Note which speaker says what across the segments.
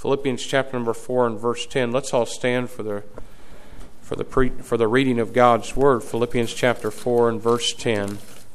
Speaker 1: Philippians chapter number 4 and verse 10. Let's all stand for the reading of God's Word. Philippians chapter 4 and verse 10.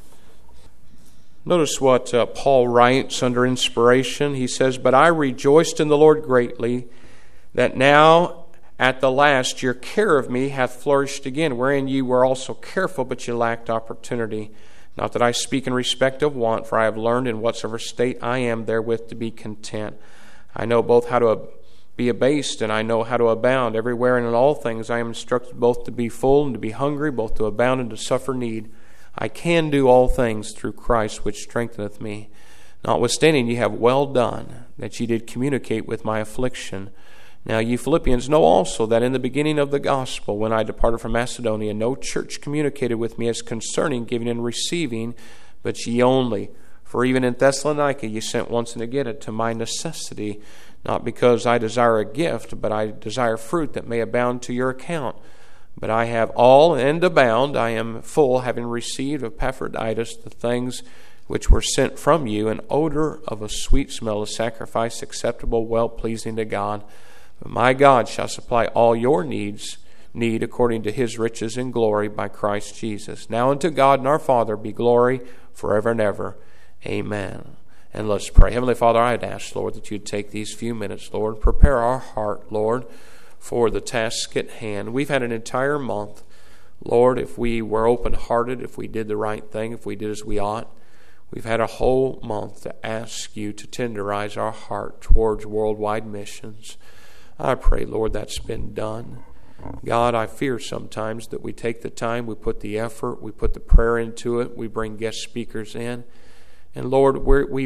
Speaker 1: Notice what Paul writes under inspiration. He says, "But I rejoiced in the Lord greatly, that now at the last your care of me hath flourished again, wherein ye were also careful, but ye lacked opportunity. Not that I speak in respect of want, for I have learned in whatsoever state I am therewith to be content. I know both how to be abased, and I know how to abound. Everywhere and in all things I am instructed both to be full and to be hungry, both to abound and to suffer need. I can do all things through Christ which strengtheneth me. Notwithstanding, ye have well done, that ye did communicate with my affliction. Now ye Philippians know also that in the beginning of the gospel, when I departed from Macedonia, no church communicated with me as concerning giving and receiving, but ye only. For even in Thessalonica ye sent once and again to my necessity, not because I desire a gift, but I desire fruit that may abound to your account. But I have all and abound. I am full, having received of Epaphroditus the things which were sent from you, an odor of a sweet smell, a sacrifice acceptable, well-pleasing to God. But my God shall supply all your need according to his riches in glory by Christ Jesus. Now unto God and our Father be glory forever and ever. Amen." And let's pray. Heavenly Father, I'd ask, Lord, that you'd take these few minutes, Lord, prepare our heart, Lord, for the task at hand. We've had an entire month, Lord, if we were open-hearted, if we did the right thing, if we did as we ought, we've had a whole month to ask you to tenderize our heart towards worldwide missions. I pray, Lord, that's been done. God, I fear sometimes that we take the time, we put the effort, we put the prayer into it, we bring guest speakers in. And Lord,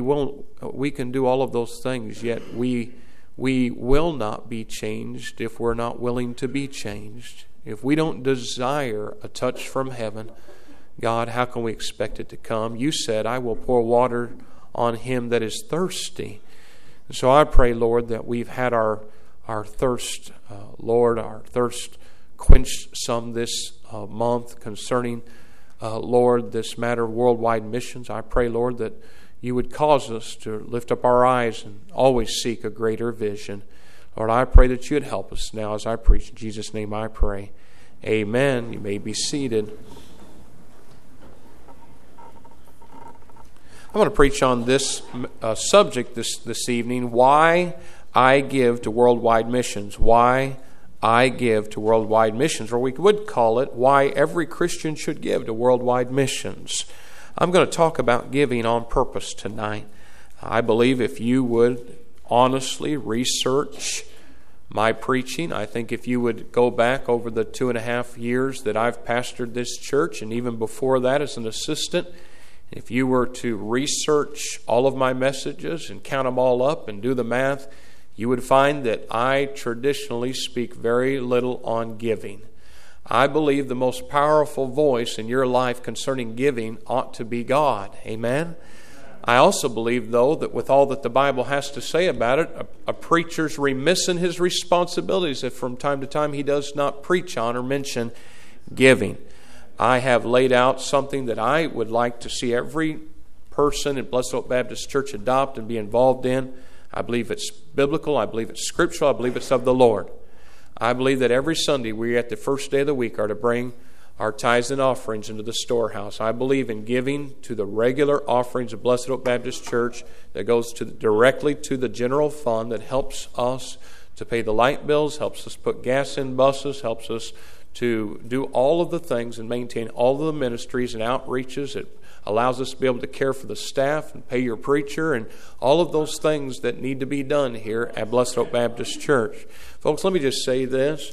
Speaker 1: we can do all of those things, yet we will not be changed if we're not willing to be changed. If we don't desire a touch from heaven, God, how can we expect it to come? You said, "I will pour water on him that is thirsty." And so I pray, Lord, that we've had our thirst, Lord, our thirst quenched some this month concerning, Lord, this matter of worldwide missions. I pray, Lord, that you would cause us to lift up our eyes and always seek a greater vision. Lord, I pray that you'd help us now as I preach. In Jesus' name I pray. Amen. You may be seated. I want to preach on this subject this evening, why I give to worldwide missions. Why I give to worldwide missions, or we would call it why every Christian should give to worldwide missions. I'm going to talk about giving on purpose tonight. I believe if you would honestly research my preaching, I think if you would go back over the 2.5 years that I've pastored this church, and even before that as an assistant, if you were to research all of my messages and count them all up and do the math, you would find that I traditionally speak very little on giving. I believe the most powerful voice in your life concerning giving ought to be God. Amen? I also believe, though, that with all that the Bible has to say about it, a preacher's remiss in his responsibilities if from time to time he does not preach on or mention giving. I have laid out something that I would like to see every person in Blessed Hope Baptist Church adopt and be involved in. I believe it's biblical. I believe it's scriptural. I believe it's of the Lord. I believe that every Sunday we at the first day of the week are to bring our tithes and offerings into the storehouse. I believe in giving to the regular offerings of Blessed Hope Baptist Church that goes directly to the general fund that helps us to pay the light bills, helps us put gas in buses, helps us to do all of the things and maintain all of the ministries and outreaches. It allows us to be able to care for the staff and pay your preacher and all of those things that need to be done here at Blessed Hope Baptist Church. Folks, let me just say this.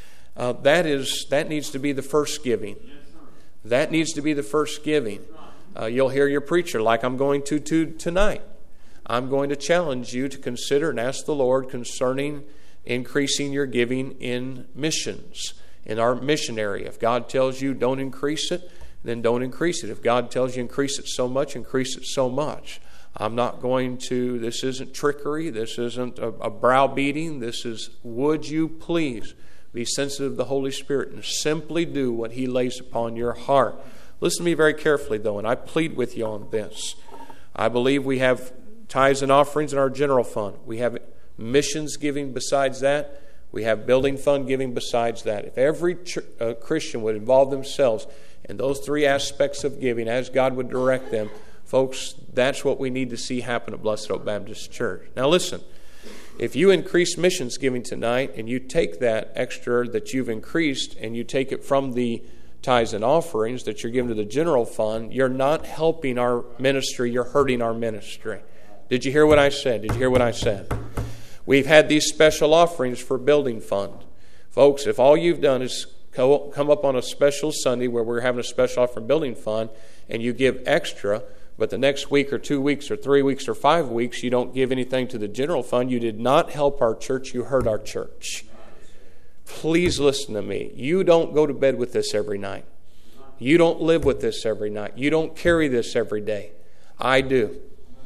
Speaker 1: That needs to be the first giving. That needs to be the first giving. You'll hear your preacher like I'm going to tonight. I'm going to challenge you to consider and ask the Lord concerning increasing your giving in missions, in our mission area. If God tells you don't increase it, then don't increase it. If God tells you increase it so much, increase it so much. I'm not going to, this isn't trickery, this isn't a browbeating, this is, would you please be sensitive to the Holy Spirit and simply do what He lays upon your heart. Listen to me very carefully, though, and I plead with you on this. I believe we have tithes and offerings in our general fund. We have missions giving besides that. We have building fund giving besides that. If every Christian would involve themselves in those three aspects of giving as God would direct them, folks, that's what we need to see happen at Blessed Hope Baptist Church. Now listen, if you increase missions giving tonight and you take that extra that you've increased and you take it from the tithes and offerings that you're giving to the general fund, you're not helping our ministry, you're hurting our ministry. Did you hear what I said? Did you hear what I said? We've had these special offerings for building fund. Folks, if all you've done is come up on a special Sunday where we're having a special offering building fund and you give extra, but the next week or 2 weeks or 3 weeks or 5 weeks you don't give anything to the general fund, you did not help our church, you hurt our church. Please listen to me. You don't go to bed with this every night. You don't live with this every night. You don't carry this every day. I do.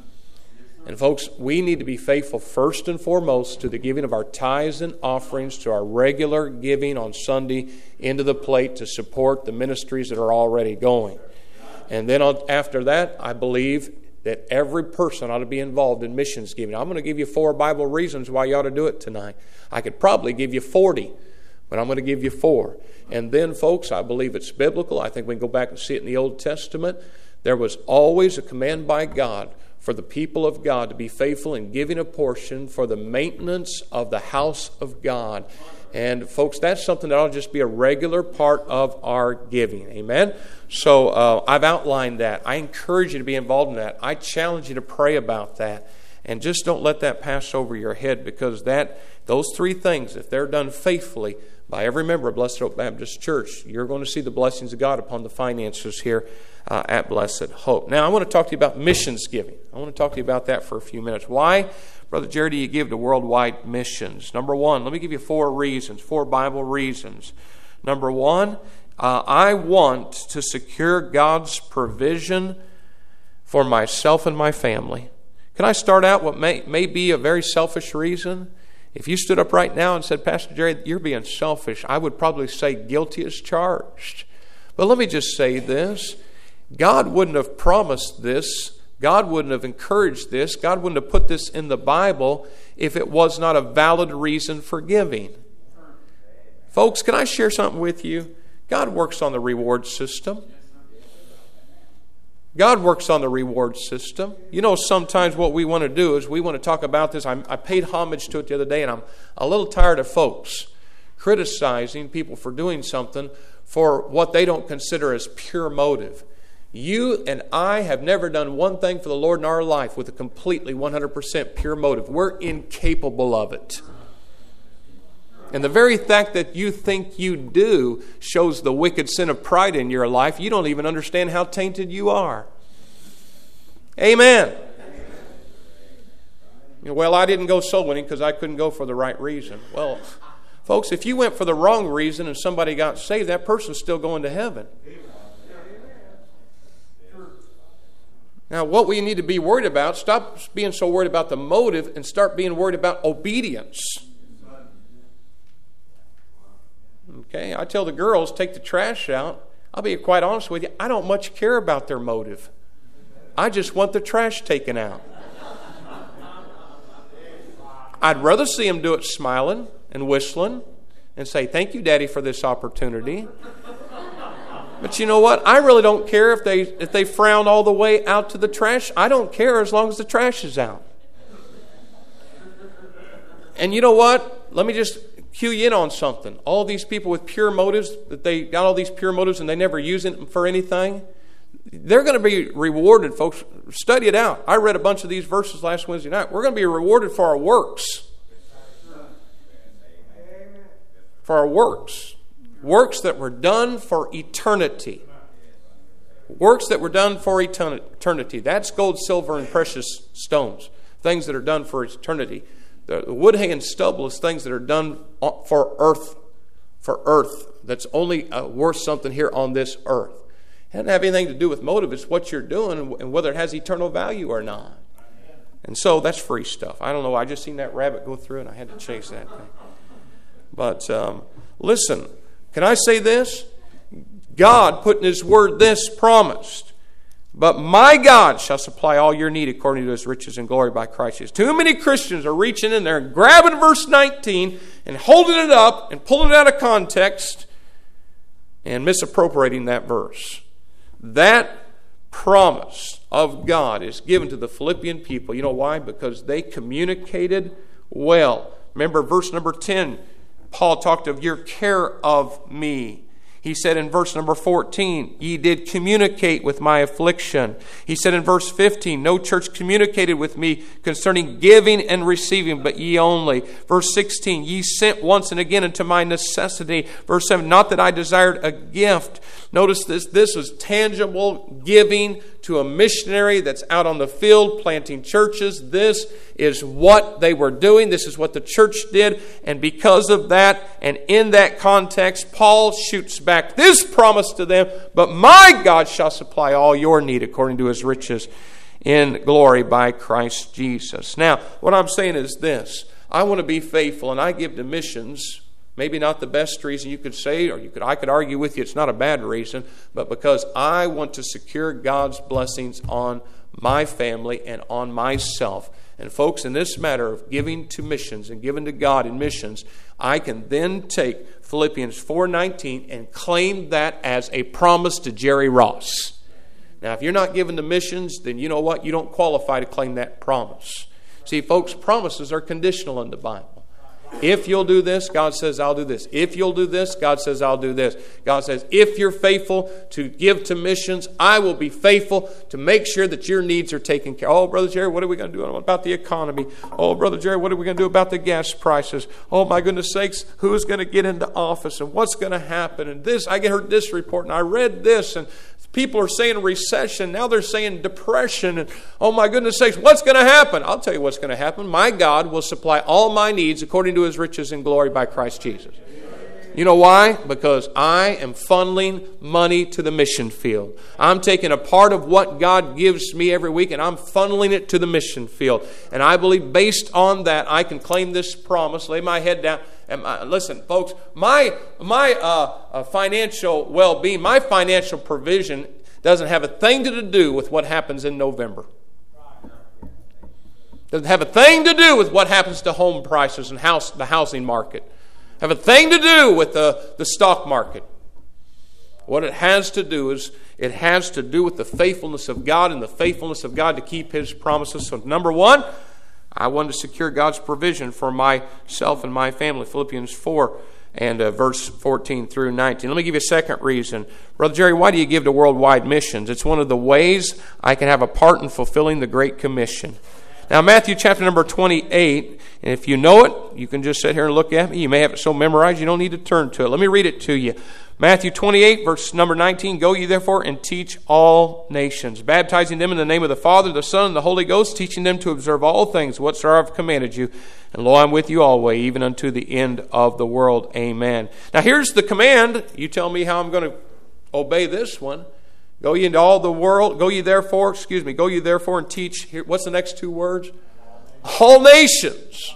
Speaker 1: And folks, we need to be faithful first and foremost to the giving of our tithes and offerings, to our regular giving on Sunday into the plate to support the ministries that are already going. And then after that, I believe that every person ought to be involved in missions giving. I'm going to give you 4 Bible reasons why you ought to do it tonight. I could probably give you 40, but I'm going to give you 4. And then, folks, I believe it's biblical. I think we can go back and see it in the Old Testament. There was always a command by God for the people of God to be faithful in giving a portion for the maintenance of the house of God. And folks, that's something that ought to just be a regular part of our giving. Amen? So I've outlined that. I encourage you to be involved in that. I challenge you to pray about that. And just don't let that pass over your head, because those 3 things, if they're done faithfully by every member of Blessed Hope Baptist Church, you're going to see the blessings of God upon the finances here at Blessed Hope. Now, I want to talk to you about missions giving. I want to talk to you about that for a few minutes. Why, Brother Jerry, do you give to worldwide missions? Number 1, let me give you 4 reasons, 4 Bible reasons. Number 1, I want to secure God's provision for myself and my family. Can I start out what may be a very selfish reason? If you stood up right now and said, Pastor Jerry, you're being selfish, I would probably say guilty as charged. But let me just say this. God wouldn't have promised this. God wouldn't have encouraged this. God wouldn't have put this in the Bible if it was not a valid reason for giving. Folks, can I share something with you? God works on the reward system. God works on the reward system. You know, sometimes what we want to do is we want to talk about this. I paid homage to it the other day, and I'm a little tired of folks criticizing people for doing something for what they don't consider as pure motive. You and I have never done one thing for the Lord in our life with a completely 100% pure motive. We're incapable of it. And the very fact that you think you do shows the wicked sin of pride in your life. You don't even understand how tainted you are. Amen. Well, I didn't go soul winning because I couldn't go for the right reason. Well, folks, if you went for the wrong reason and somebody got saved, that person's still going to heaven. Now, what we need to be worried about, stop being so worried about the motive and start being worried about obedience. Okay, I tell the girls, take the trash out. I'll be quite honest with you, I don't much care about their motive. I just want the trash taken out. I'd rather see them do it smiling and whistling and say, thank you, Daddy, for this opportunity. But you know what? I really don't care if they frown all the way out to the trash. I don't care as long as the trash is out. And you know what? Let me just cue you in on something. All these people with pure motives, that they got all these pure motives and they never use it for anything, they're going to be rewarded, folks. Study it out. I read a bunch of these verses last Wednesday night. We're going to be rewarded for our works. For our works. Works that were done for eternity. Works that were done for eternity. That's gold, silver, and precious stones. Things that are done for eternity. The wood, hay, and stubble is things that are done for earth. For earth. That's only worth something here on this earth. It doesn't have anything to do with motive. It's what you're doing and whether it has eternal value or not. And so that's free stuff. I don't know. I just seen that rabbit go through and I had to chase that thing. But listen. Can I say this? God put in His Word this promised, But my God shall supply all your need according to His riches and glory by Christ Jesus. Too many Christians are reaching in there and grabbing verse 19 and holding it up and pulling it out of context and misappropriating that verse. That promise of God is given to the Philippian people. You know why? Because they communicated well. Remember verse number 10, Paul talked of your care of me. He said in verse number 14, ye did communicate with my affliction. He said in verse 15, no church communicated with me concerning giving and receiving, but ye only. Verse 16, ye sent once and again into my necessity. Verse 7, not that I desired a gift. Notice this is tangible giving to a missionary that's out on the field planting churches. This is what they were doing. This is what the church did. And because of that, and in that context, Paul shoots back this promise to them, but my God shall supply all your need according to His riches in glory by Christ Jesus. Now, what I'm saying is this. I want to be faithful, and I give to missions. Maybe not the best reason you could say, or I could argue with you it's not a bad reason, but because I want to secure God's blessings on my family and on myself. And folks, in this matter of giving to missions and giving to God in missions, I can then take Philippians 4:19 and claim that as a promise to Jerry Ross. Now, if you're not given to missions, then you know what? You don't qualify to claim that promise. See, folks, promises are conditional in the Bible. If you'll do this, God says, I'll do this. If you'll do this, God says, I'll do this. God says, if you're faithful to give to missions, I will be faithful to make sure that your needs are taken care of. Oh, Brother Jerry, what are we going to do about the economy? Oh, Brother Jerry, what are we going to do about the gas prices? Oh, my goodness sakes, who's going to get into office and what's going to happen? And this, I heard this report and I read this, and people are saying recession. Now they're saying depression. And oh my goodness sakes, what's going to happen? I'll tell you what's going to happen. My God will supply all my needs according to His riches and glory by Christ Jesus. You know why? Because I am funneling money to the mission field. I'm taking a part of what God gives me every week and I'm funneling it to the mission field. And I believe based on that, I can claim this promise, lay my head down. And listen, folks, my financial well-being, my financial provision doesn't have a thing to do with what happens in November. Doesn't have a thing to do with what happens to home prices and the housing market. Have a thing to do with the stock market. What it has to do is it has to do with the faithfulness of God and the faithfulness of God to keep His promises. So number one, I want to secure God's provision for myself and my family. Philippians 4 and verse 14 through 19. Let me give you a second reason. Brother Jerry, why do you give to worldwide missions? It's one of the ways I can have a part in fulfilling the Great Commission. Now, Matthew chapter number 28, and if you know it, you can just sit here and look at me. You may have it so memorized you don't need to turn to it. Let me read it to you. Matthew 28, verse number 19, go ye therefore and teach all nations, baptizing them in the name of the Father, the Son, and the Holy Ghost, teaching them to observe all things whatsoever I have commanded you. And lo, I'm with you always, even unto the end of the world. Amen. Now, here's the command. You tell me how I'm going to obey this one. Go ye into all the world, go ye therefore and teach. Here, what's the next two words? All nations.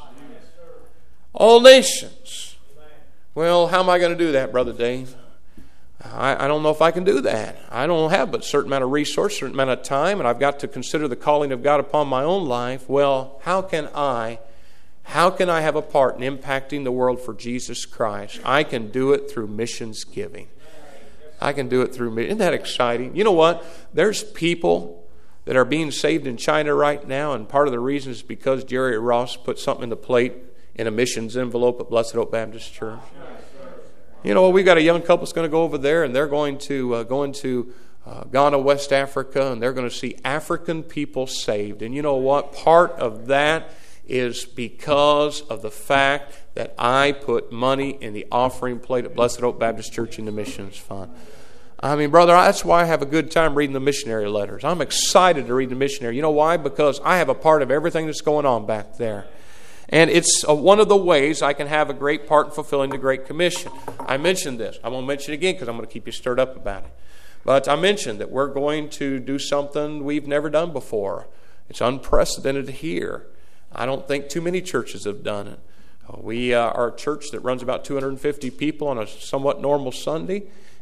Speaker 1: All nations. Well, how am I going to do that, Brother Dave? I don't know if I can do that. I don't have but a certain amount of resource, a certain amount of time, and I've got to consider the calling of God upon my own life. Well, how can I have a part in impacting the world for Jesus Christ? I can do it through missions giving. I can do it through me. Isn't that exciting? You know what? There's people that are being saved in China right now, and part of the reason is because Jerry Ross put something in the plate in a missions envelope at Blessed Hope Baptist Church. You know, we've got a young couple that's going to go over there, and they're going to go into Ghana, West Africa, and they're going to see African people saved. And you know what? Part of that is because of the fact that I put money in the offering plate at Blessed Hope Baptist Church in the missions fund. I mean, brother, that's why I have a good time reading the missionary letters. I'm excited to read the missionary. You know why? Because I have a part of everything that's going on back there. And it's one of the ways I can have a great part in fulfilling the Great Commission. I mentioned this. I won't mention it again because I'm going to keep you stirred up about it. But I mentioned that we're going to do something we've never done before. It's unprecedented here. I don't think too many churches have done it. We are a church that runs about 250 people on a somewhat normal Sunday.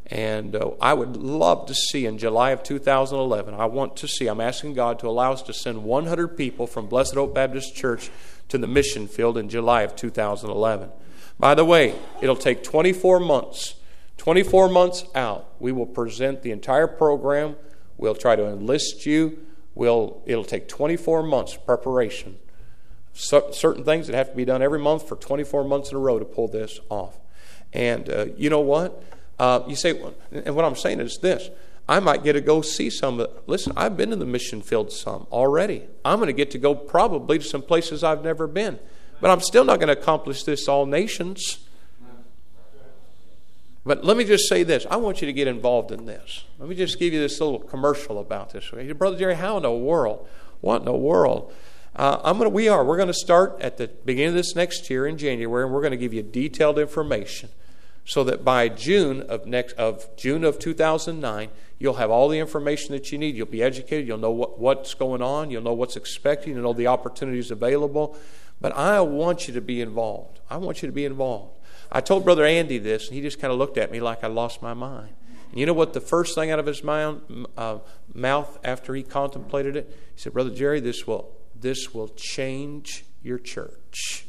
Speaker 1: And I would love to see in July of 2011, I'm asking God to allow us to send 100 people from Blessed Hope Baptist Church to the mission field in July of 2011. By the way, it'll take 24 months. 24 months out, we will present the entire program. We'll try to enlist you. It'll take 24 months preparation. Certain things that have to be done every month for 24 months in a row to pull this off. And you know what? You say, and what I'm saying is this. I might get to go see some of it. Listen, I've been in the mission field some already. I'm going to get to go probably to some places I've never been. But I'm still not going to accomplish this all nations. But let me just say this. I want you to get involved in this. Let me just give you this little commercial about this. Brother Jerry, how in the world? What in the world? We're going to start at the beginning of this next year in January, and we're going to give you detailed information so that by June of 2009, you'll have all the information that you need. You'll be educated. You'll know what's going on. You'll know what's expected. You'll know the opportunities available. But I want you to be involved. I want you to be involved. I told Brother Andy this, and he just kind of looked at me like I lost my mind. And you know what the first thing out of his mouth after he contemplated it? He said, Brother Jerry, this will change your church.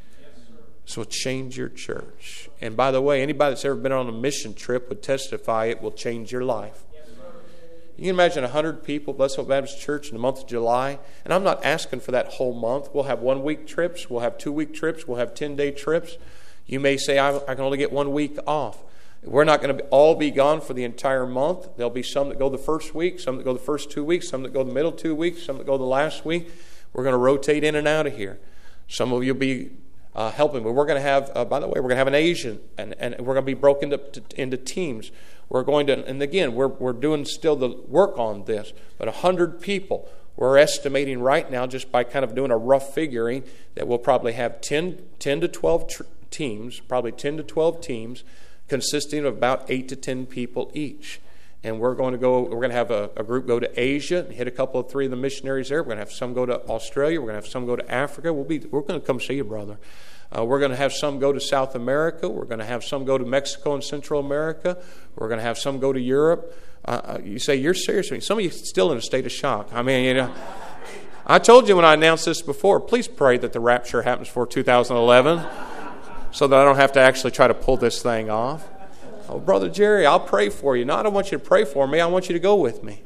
Speaker 1: This will change your church. And by the way, anybody that's ever been on a mission trip would testify it will change your life. You can imagine 100 people, Blessed Hope Baptist Church, in the month of July. And I'm not asking for that whole month. We'll have 1-week trips. We'll have 2-week trips. We'll have 10-day trips. You may say, I can only get 1 week off. We're not going to all be gone for the entire month. There'll be some that go the first week, some that go the first 2 weeks, some that go the middle 2 weeks, some that go the last week. We're going to rotate in and out of here. Some of you will be helping. But we're going to have, by the way, we're going to have an Asian, and we're going to be broken into teams. We're going to, and again, we're doing still the work on this, but 100 people. We're estimating right now, just by kind of doing a rough figuring, that we'll probably have 10 to 12 teams, probably 10 to 12 teams, consisting of about 8 to 10 people each. And we're going to have a group go to Asia and hit a couple of 3 of the missionaries there. We're going to have some go to Australia. We're going to have some go to Africa. We're going to come see you, brother. We're going to have some go to South America. We're going to have some go to Mexico and Central America. We're going to have some go to Europe. You say, you're serious? Some of you still in a state of shock. I mean, you know, I told you when I announced this before, please pray that the rapture happens for 2011 so that I don't have to actually try to pull this thing off. Oh, Brother Jerry, I'll pray for you. No, I don't want you to pray for me. I want you to go with me.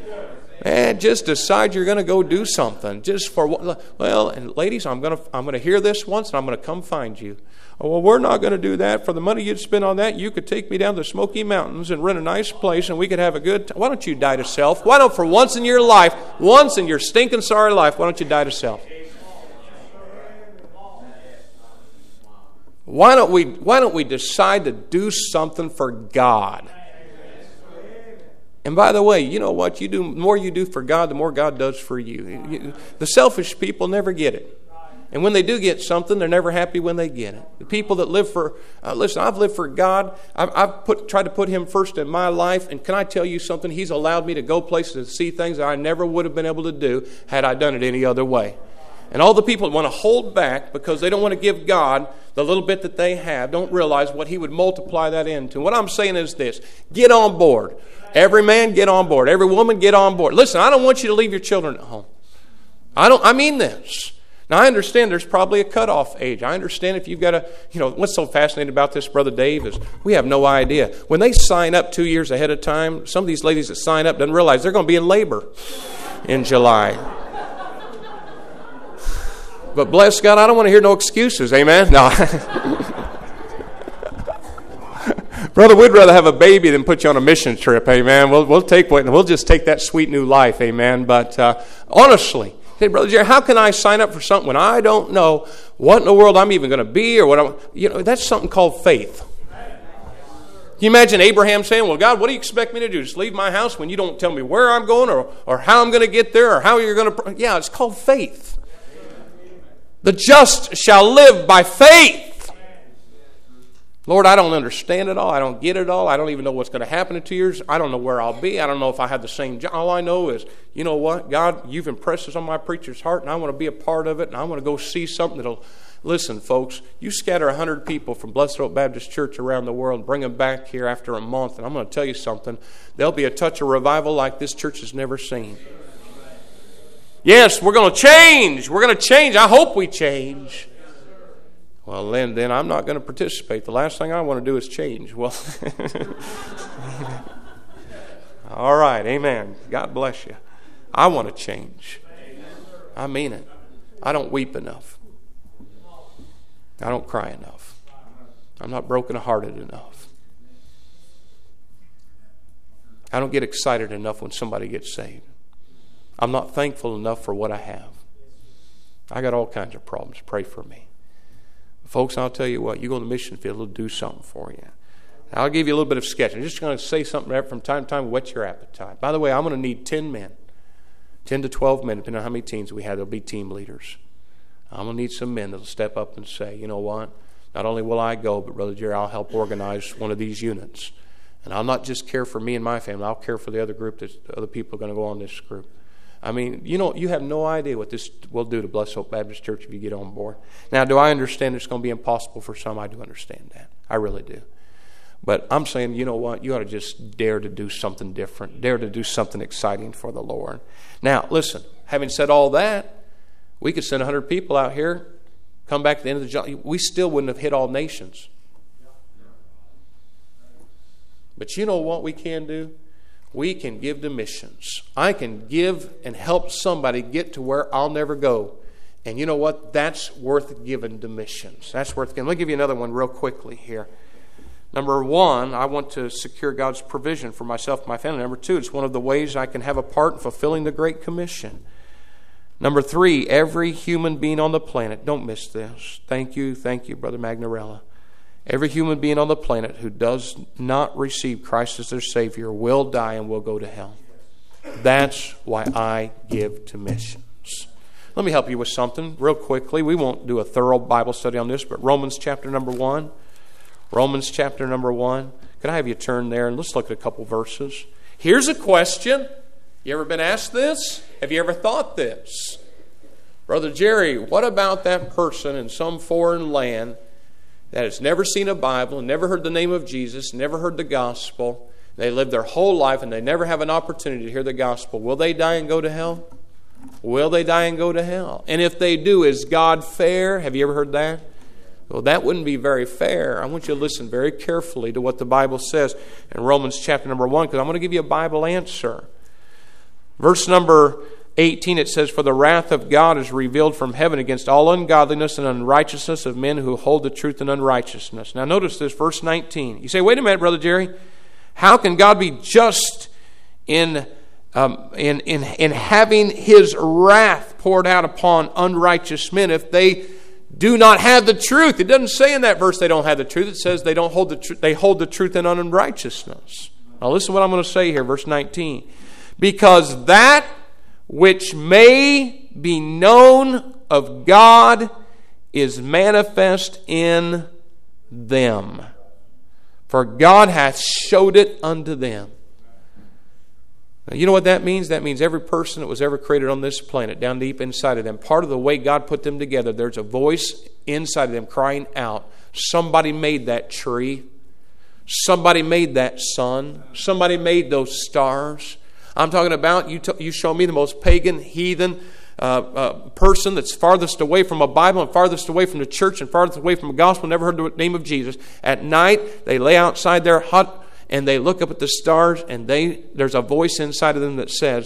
Speaker 1: Man, just decide you're going to go do something. Just for well, and ladies, I'm going to hear this once, and I'm going to come find you. Oh, well, we're not going to do that. For the money you'd spend on that, you could take me down to the Smoky Mountains and rent a nice place, and we could have a good time. Why don't you die to self? Why don't, for once in your life, once in your stinking sorry life, why don't you die to self? Why don't we decide to do something for God? And by the way, you know what? The more you do for God, the more God does for you. The selfish people never get it. And when they do get something, they're never happy when they get it. The people that live for, listen, I've lived for God. I've tried to put Him first in my life. And can I tell you something? He's allowed me to go places and see things that I never would have been able to do had I done it any other way. And all the people that want to hold back because they don't want to give God the little bit that they have don't realize what He would multiply that into. What I'm saying is this. Get on board. Every man, get on board. Every woman, get on board. Listen, I don't want you to leave your children at home. I mean this. Now, I understand there's probably a cutoff age. I understand if you've got what's so fascinating about this, Brother Dave, is we have no idea. When they sign up 2 years ahead of time, some of these ladies that sign up don't realize they're going to be in labor in July. But bless God, I don't want to hear no excuses. Amen? No. Brother, we'd rather have a baby than put you on a mission trip. Amen? We'll just take that sweet new life. Amen? But honestly, hey, Brother Jerry, how can I sign up for something when I don't know what in the world I'm even going to be or what that's something called faith. Can you imagine Abraham saying, well, God, what do you expect me to do? Just leave my house when you don't tell me where I'm going or how I'm going to get there or how you're going to... Yeah, it's called faith. The just shall live by faith. Lord, I don't understand it all. I don't get it all. I don't even know what's going to happen in 2 years. I don't know where I'll be. I don't know if I have the same job. All I know is, you know what? God, you've impressed this on my preacher's heart, and I want to be a part of it, and I want to go see something Listen, folks, you scatter 100 people from Blessed Hope Baptist Church around the world and bring them back here after a month, and I'm going to tell you something. There'll be a touch of revival like this church has never seen. Yes, we're going to change. We're going to change. I hope we change. Well, then I'm not going to participate. The last thing I want to do is change. Well, all right, amen. God bless you. I want to change. I mean it. I don't weep enough. I don't cry enough. I'm not brokenhearted enough. I don't get excited enough when somebody gets saved. I'm not thankful enough for what I have. I got all kinds of problems. Pray for me. Folks, I'll tell you what, you go to the mission field, it'll do something for you. I'll give you a little bit of sketch. I'm just going to say something there from time to time, whet your appetite. By the way, I'm going to need 10 men, 10 to 12 men, depending on how many teams we have. They'll be team leaders. I'm going to need some men that will step up and say, you know what, not only will I go, but Brother Jerry, I'll help organize one of these units. And I'll not just care for me and my family, I'll care for the other group, that other people are going to go on this group. I mean, you have no idea what this will do to Blessed Hope Baptist Church if you get on board. Now, do I understand it's going to be impossible for some? I do understand that. I really do. But I'm saying, you know what? You ought to just dare to do something different. Dare to do something exciting for the Lord. Now, listen, having said all that, we could send 100 people out here, come back at the end of the job. We still wouldn't have hit all nations. But you know what we can do? We can give to missions. I can give and help somebody get to where I'll never go. And you know what? That's worth giving to missions. That's worth giving. Let me give you another one real quickly here. Number one, I want to secure God's provision for myself and my family. Number two, it's one of the ways I can have a part in fulfilling the Great Commission. Number three, every human being on the planet, don't miss this. Thank you, Brother Magnarella. Every human being on the planet who does not receive Christ as their Savior will die and will go to hell. That's why I give to missions. Let me help you with something real quickly. We won't do a thorough Bible study on this, but Romans chapter number 1. Romans chapter number 1. Can I have you turn there and let's look at a couple verses. Here's a question. You ever been asked this? Have you ever thought this? Brother Jerry, what about that person in some foreign land that has never seen a Bible, never heard the name of Jesus, never heard the gospel? They live their whole life and they never have an opportunity to hear the gospel. Will they die and go to hell? Will they die and go to hell? And if they do, is God fair? Have you ever heard that? Well, that wouldn't be very fair. I want you to listen very carefully to what the Bible says in Romans chapter number 1, because I'm going to give you a Bible answer. Verse number 18, it says, "For the wrath of God is revealed from heaven against all ungodliness and unrighteousness of men who hold the truth in unrighteousness." Now notice this, verse 19. You say, wait a minute, Brother Jerry. How can God be just in having His wrath poured out upon unrighteous men if they do not have the truth? It doesn't say in that verse they don't have the truth. It says they don't hold the truth. They hold the truth in unrighteousness. Now listen to what I'm going to say here, verse 19. "Because that which may be known of God is manifest in them. For God hath showed it unto them." Now, you know what that means? That means every person that was ever created on this planet, down deep inside of them, part of the way God put them together, there's a voice inside of them crying out. Somebody made that tree. Somebody made that sun. Somebody made those stars. I'm talking about, you show me the most pagan, heathen person that's farthest away from a Bible and farthest away from the church and farthest away from the gospel, never heard the name of Jesus. At night, they lay outside their hut and they look up at the stars, and there's a voice inside of them that says,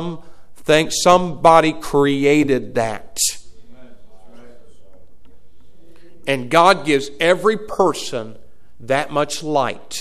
Speaker 1: somebody created that. And God gives every person that much light.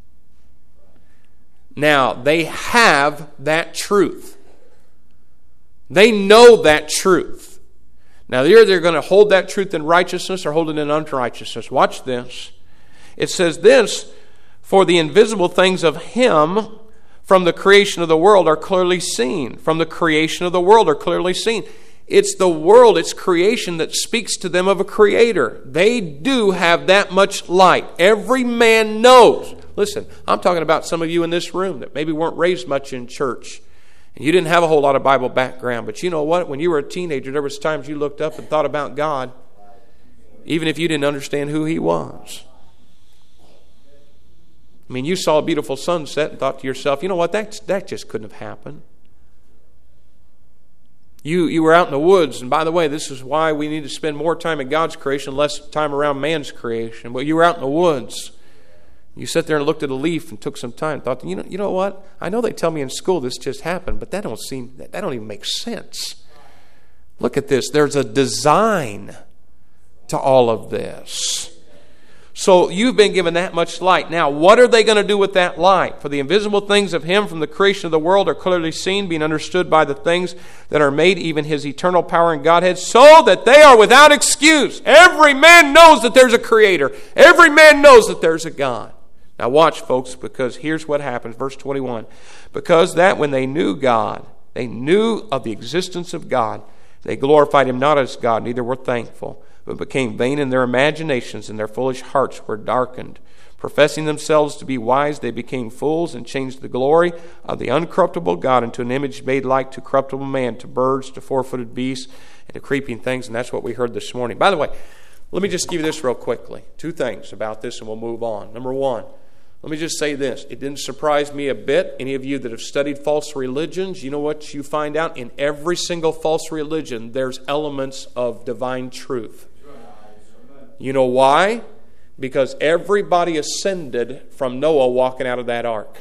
Speaker 1: Now, they have that truth. They know that truth. Now, they're going to hold that truth in righteousness or hold it in unrighteousness. Watch this. It says this, "For the invisible things of Him from the creation of the world are clearly seen." From the creation of the world are clearly seen. It's the world, it's creation that speaks to them of a creator. They do have that much light. Every man knows. Listen, I'm talking about some of you in this room that maybe weren't raised much in church. And you didn't have a whole lot of Bible background. But you know what? When you were a teenager, there was times you looked up and thought about God. even if you didn't understand who He was. I mean, you saw a beautiful sunset and thought to yourself, you know what, that just couldn't have happened. You were out in the woods, and by the way, this is why we need to spend more time in God's creation, less time around man's creation. But you were out in the woods. You sat there and looked at a leaf and took some time and thought, you know what? I know they tell me in school this just happened, but that don't even make sense. Look at this. There's a design to all of this. So you've been given that much light. Now, what are they going to do with that light? For the invisible things of Him from the creation of the world are clearly seen, being understood by the things that are made, even His eternal power and Godhead, so that they are without excuse. Every man knows that there's a Creator. Every man knows that there's a God. Now watch, folks, because here's what happens. Verse 21. Because that when they knew God, they knew of the existence of God, they glorified Him not as God, neither were thankful, but became vain in their imaginations, and their foolish hearts were darkened. Professing themselves to be wise, they became fools and changed the glory of the uncorruptible God into an image made like to corruptible man, to birds, to four-footed beasts, and to creeping things. And that's what we heard this morning. By the way, let me just give you this real quickly. Two things about this and we'll move on. Number one, let me just say this. It didn't surprise me a bit. Any of you that have studied false religions, you know what you find out? In every single false religion, there's elements of divine truth. You know why? Because everybody ascended from Noah walking out of that ark.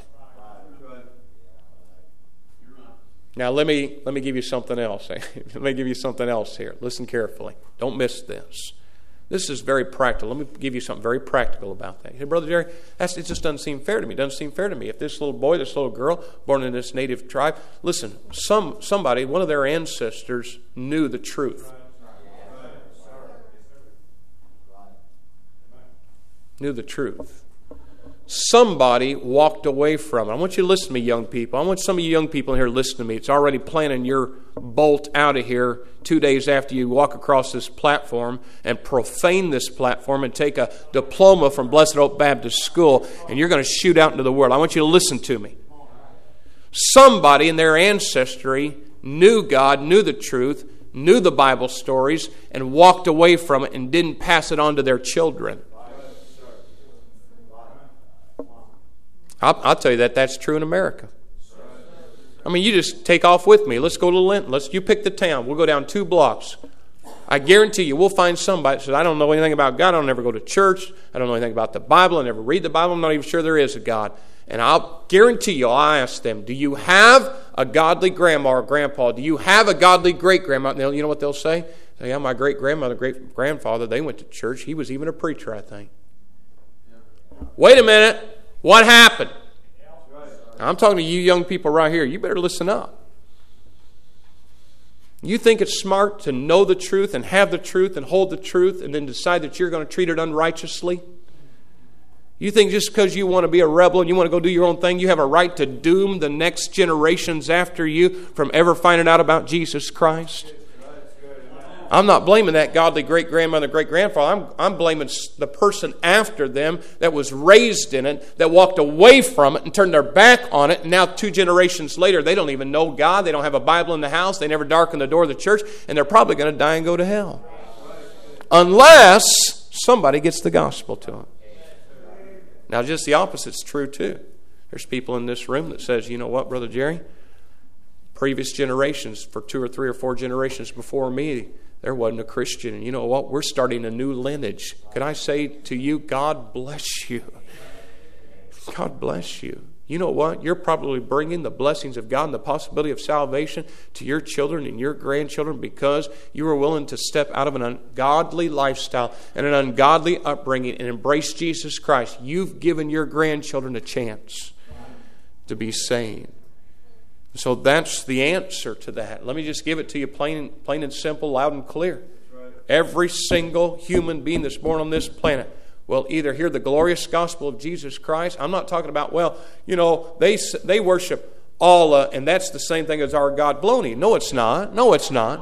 Speaker 1: Now let me give you something else. Let me give you something else here. Listen carefully. Don't miss this. This is very practical. Let me give you something very practical about that. Hey, Brother Jerry, it just doesn't seem fair to me. It doesn't seem fair to me. If this little boy, this little girl, born in this native tribe, listen, somebody, one of their ancestors knew the truth. Knew the truth. Somebody walked away from it. I want you to listen to me, young people. I want some of you young people in here to listen to me. It's already planning your bolt out of here 2 days after you walk across this platform and profane this platform and take a diploma from Blessed Hope Baptist School, and you're going to shoot out into the world. I want you to listen to me. Somebody in their ancestry knew God, knew the truth, knew the Bible stories, and walked away from it and didn't pass it on to their children. I'll tell you that's true in America. I mean, you just take off with me. Let's go to Linton. You pick the town. We'll go down 2 blocks. I guarantee you we'll find somebody that says, I don't know anything about God. I don't ever go to church. I don't know anything about the Bible. I never read the Bible. I'm not even sure there is a God. And I'll guarantee you, I'll ask them, do you have a godly grandma or grandpa? Do you have a godly great-grandma? And you know what they'll say? Yeah, my great-grandmother, great-grandfather, they went to church. He was even a preacher, I think. Wait a minute. What happened? I'm talking to you young people right here. You better listen up. You think it's smart to know the truth and have the truth and hold the truth and then decide that you're going to treat it unrighteously? You think just because you want to be a rebel and you want to go do your own thing, you have a right to doom the next generations after you from ever finding out about Jesus Christ? I'm not blaming that godly great-grandmother, great-grandfather. I'm blaming the person after them that was raised in it, that walked away from it and turned their back on it. And now 2 generations later, they don't even know God. They don't have a Bible in the house. They never darken the door of the church. And they're probably going to die and go to hell. Unless somebody gets the gospel to them. Now, just the opposite's true, too. There's people in this room that says, you know what, Brother Jerry? Previous generations, for 2 or 3 or 4 generations before me, there wasn't a Christian. And you know what? We're starting a new lineage. Can I say to you, God bless you. God bless you. You know what? You're probably bringing the blessings of God and the possibility of salvation to your children and your grandchildren because you were willing to step out of an ungodly lifestyle and an ungodly upbringing and embrace Jesus Christ. You've given your grandchildren a chance to be saved. So that's the answer to that. Let me just give it to you plain and simple, loud and clear. Every single human being that's born on this planet will either hear the glorious gospel of Jesus Christ. I'm not talking about, they worship Allah, and that's the same thing as our God Baloney. No, it's not. No, it's not.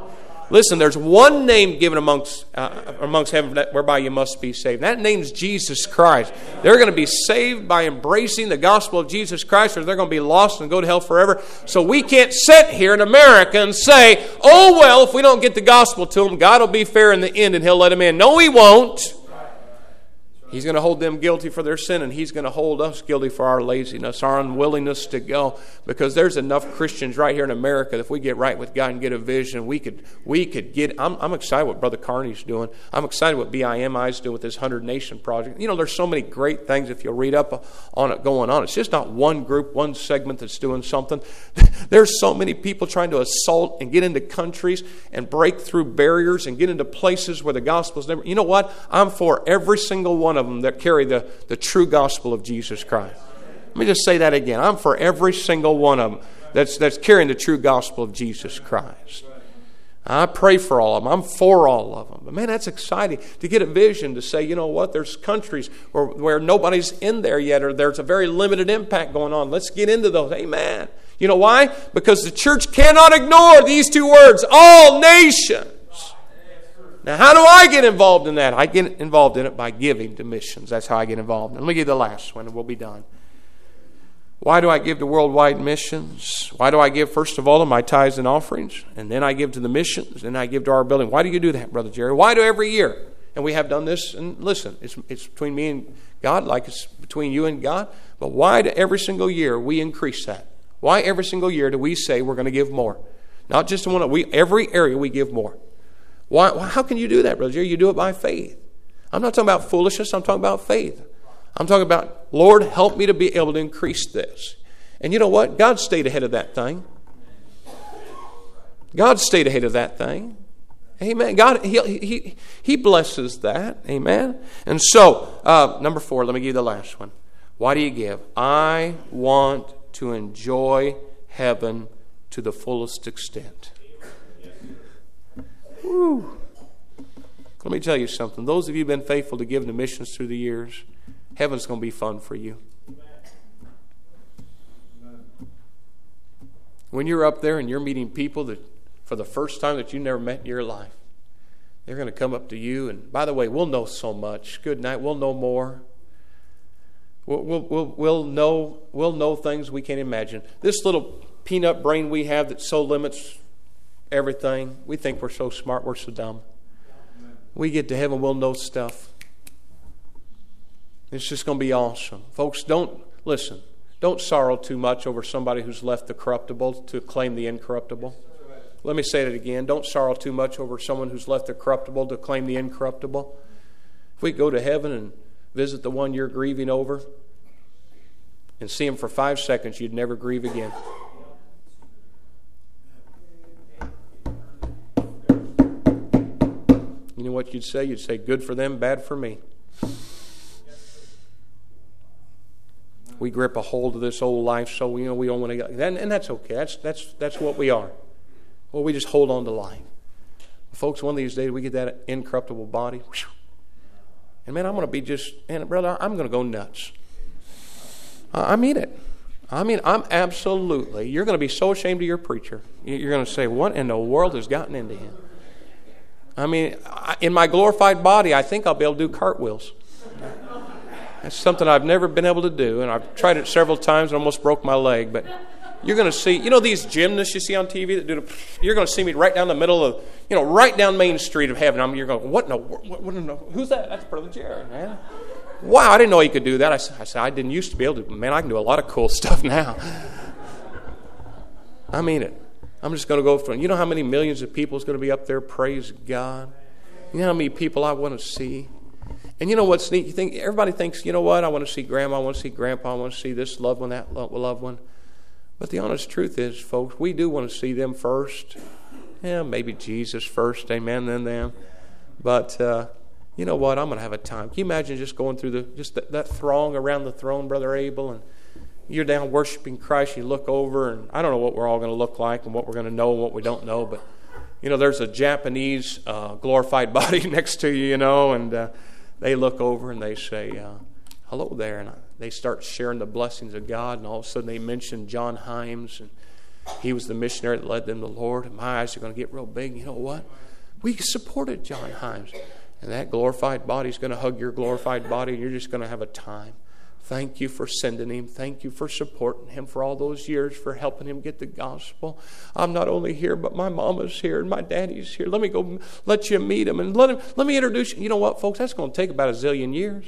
Speaker 1: Listen, there's one name given amongst heaven whereby you must be saved. That name's Jesus Christ. They're going to be saved by embracing the gospel of Jesus Christ, or they're going to be lost and go to hell forever. So we can't sit here in America and say, oh, well, if we don't get the gospel to them, God will be fair in the end and he'll let them in. No, he won't. He's going to hold them guilty for their sin, and he's going to hold us guilty for our laziness, our unwillingness to go. Because there's enough Christians right here in America that if we get right with God and get a vision, we could get. I'm excited what Brother Carney's doing. I'm excited what BIMI is doing with this 100 Nation project. You know, there's so many great things if you'll read up on it going on. It's just not one group, one segment that's doing something. There's so many people trying to assault and get into countries and break through barriers and get into places where the gospel's never. You know what? I'm for every single one of them that carry the true gospel of Jesus Christ. Let me just say that again. I'm for every single one of them that's carrying the true gospel of Jesus Christ. I pray for all of them. I'm for all of them. But man, that's exciting to get a vision to say, you know what, there's countries where nobody's in there yet, or there's a very limited impact going on. Let's get into those. Amen. You know why? Because the church cannot ignore these two words, all nations. Now, how do I get involved in that? I get involved in it by giving to missions. That's how I get involved. And let me give you the last one, and we'll be done. Why do I give to worldwide missions? Why do I give, first of all, to my tithes and offerings? And then I give to the missions, and I give to our building. Why do you do that, Brother Jerry? Why do every year? And we have done this, and listen, it's between me and God, like it's between you and God. But why do every single year we increase that? Why every single year do we say we're going to give more? Not just in one, every area we give more. Why? How can you do that, Brother Jerry? You do it by faith. I'm not talking about foolishness. I'm talking about faith. I'm talking about, Lord, help me to be able to increase this. And you know what? God stayed ahead of that thing. God stayed ahead of that thing. Amen. God, He blesses that. Amen. And so, number 4, let me give you the last one. Why do you give? I want to enjoy heaven to the fullest extent. Whew. Let me tell you something. Those of you who have been faithful to give to missions through the years, heaven's going to be fun for you. When you're up there and you're meeting people that for the first time that you never met in your life, they're going to come up to you. And by the way, we'll know so much. Good night. We'll know more. We'll know things we can't imagine. This little peanut brain we have that so limits everything. We think we're so smart, we're so dumb. We get to heaven, we'll know stuff. It's just going to be awesome. Folks, don't sorrow too much over somebody who's left the corruptible to claim the incorruptible. Let me say that again. Don't sorrow too much over someone who's left the corruptible to claim the incorruptible. If we go to heaven and visit the one you're grieving over and see him for 5 seconds, you'd never grieve again. You know what you'd say? You'd say, good for them, bad for me. We grip a hold of this old life, so we don't want to. And that's okay. That's what we are. Well, we just hold on to life, folks. One of these days, we get that incorruptible body, and man, I'm going to be brother, I'm going to go nuts. I mean it. I'm absolutely. You're going to be so ashamed of your preacher. You're going to say, what in the world has gotten into him? I mean, in my glorified body, I think I'll be able to do cartwheels. That's something I've never been able to do, and I've tried it several times and almost broke my leg. But you're going to see, these gymnasts you see on TV that do you're going to see me right down the middle of, right down Main Street of heaven. You're going, what in the who's that? That's Brother Jared, man. Wow, I didn't know he could do that. I said, I didn't used to be able to. Man, I can do a lot of cool stuff now. I mean it. I'm just going to go for it. You know how many millions of people is going to be up there? Praise God. You know how many people I want to see? And you know what's neat? Everybody thinks, you know what? I want to see Grandma, I want to see Grandpa, I want to see this loved one, that loved one. But the honest truth is, folks, we do want to see them first. Yeah, maybe Jesus first, amen, then them. But you know what? I'm going to have a time. Can you imagine just going through that throng around the throne, Brother Abel, and you're down worshiping Christ, you look over, and I don't know what we're all going to look like and what we're going to know and what we don't know, but, there's a Japanese glorified body next to you, and they look over and they say, hello there, and they start sharing the blessings of God, and all of a sudden they mention John Himes, and he was the missionary that led them to the Lord, and my eyes are going to get real big. You know what? We supported John Himes. And that glorified body is going to hug your glorified body, and you're just going to have a time. Thank you for sending him. Thank you for supporting him for all those years, for helping him get the gospel. I'm not only here, but my mama's here and my daddy's here. Let me go let you meet him and let me introduce you. You know what, folks? That's going to take about a zillion years.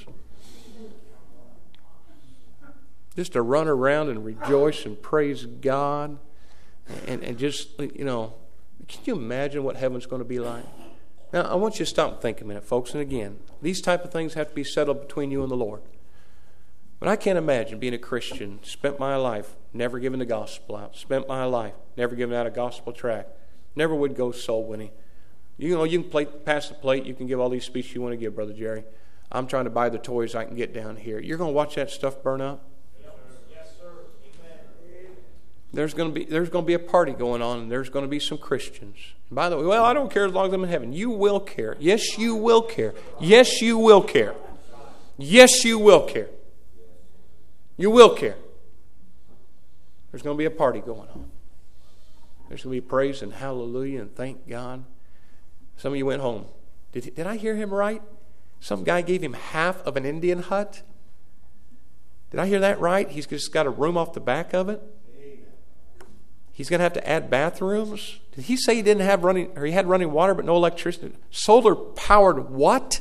Speaker 1: Just to run around and rejoice and praise God. And just, you know, can you imagine what heaven's going to be like? Now, I want you to stop and think a minute, folks. And again, these type of things have to be settled between you and the Lord. But I can't imagine being a Christian, spent my life never giving the gospel out, spent my life never giving out a gospel tract, never would go soul winning. You know, you can pass the plate, you can give all these speeches you want to give, Brother Jerry. I'm trying to buy the toys I can get down here. You're going to watch that stuff burn up?
Speaker 2: Yes, sir. Amen.
Speaker 1: There's going to be a party going on, and there's going to be some Christians. And by the way, well, I don't care as long as I'm in heaven. You will care. Yes, you will care. Yes, you will care. Yes, you will care. You will care. There's going to be a party going on. There's going to be praise and hallelujah and thank God. Some of you went home. Did I hear him right? Some guy gave him half of an Indian hut. Did I hear that right? He's just got a room off the back of it. He's going to have to add bathrooms. Did he say he didn't have running, or he had running water but no electricity? Solar powered what?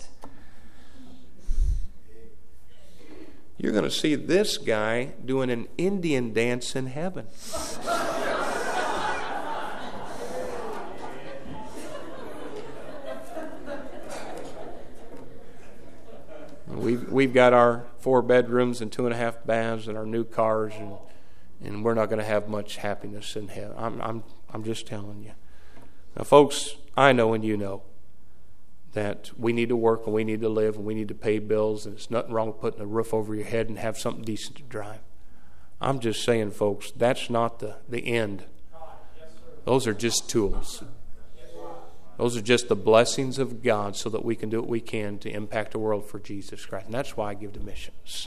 Speaker 1: You're going to see this guy doing an Indian dance in heaven. We've got our 4 bedrooms and 2.5 baths and our new cars, and we're not going to have much happiness in heaven. I'm just telling you. Now, folks, I know and you know that we need to work and we need to live and we need to pay bills, and it's nothing wrong with putting a roof over your head and have something decent to drive. I'm just saying, folks, that's not the end. Those are just tools. Those are just the blessings of God so that we can do what we can to impact the world for Jesus Christ. And that's why I give to missions.